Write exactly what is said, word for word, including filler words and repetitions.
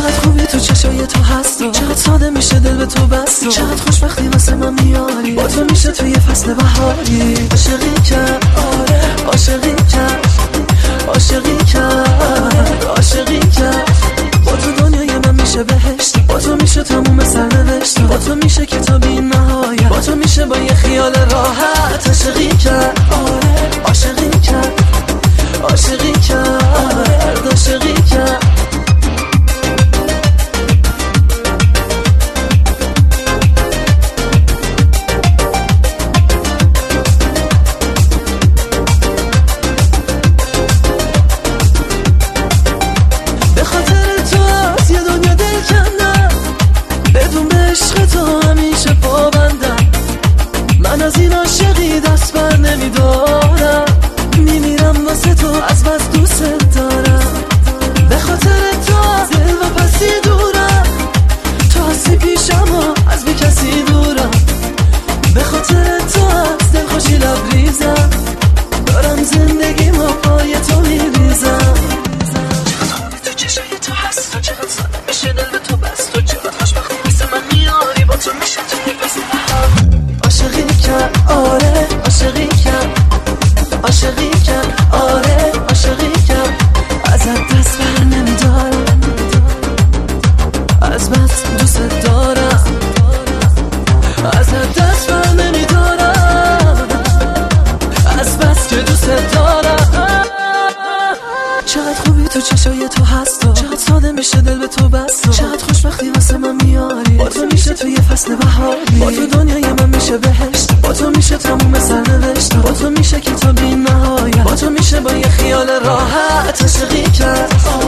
چقدر خوبی تو چشای تو هست، چقدر ساده میشه دل به تو بست، چقدر خوشبختی واسه من میاری، با تو میشه توی فصل بهاری. عاشقی کرد آره، عاشقی کرد، عاشقی کرد، عاشقی کرد. با تو دنیای من میشه بهشت، با تو میشه تموم سرنوشت، با تو میشه کتابی نهایت، با تو میشه با یه خیال راحت. عاشقی کرد آره، عاشقی کرد، عاشقی کرد، عاشقی کرد. به خاطر تو از یه دنیا دل کندم، بدون به عشق تو همیشه پابندم. من از این عاشقی دست بر نمیدارم، میمیرم واسه تو از بس دوست دارم. به خاطر تو از دل و پسی دورم، تو هستی پیشم و از بی کسی دورم. به خاطر تو از دل خوشی لبریزم، دارم زندگیمو پای تو میریزم. چقدر خوبی تو چشای تو هست، چقدر ساده میشه دل به تو بست، چقدر خوشبختی واسه من میاری، با تو میشه توی فصل بهار. عاشقی کرد آره، عاشقی کرد، عاشقی کرد آره، عاشقی کرد. ازت دست بر نمیدارم، از بس دوست دارم، ازت دست بر نمیدارم، از بس که دوست دارم. چقدر خوبی تو چشای تو هست، چقدر ساده میشه دل به تو بست، چقدر خوشبختی واسه من میاری، با تو میشه توی فصل بهاری، با تو دنیای من میشه بهشت، با تو میشه تموم سرنوشت، با تو میشه کتابی نهایت، با تو میشه با یه خیال راحت. عاشقی کرد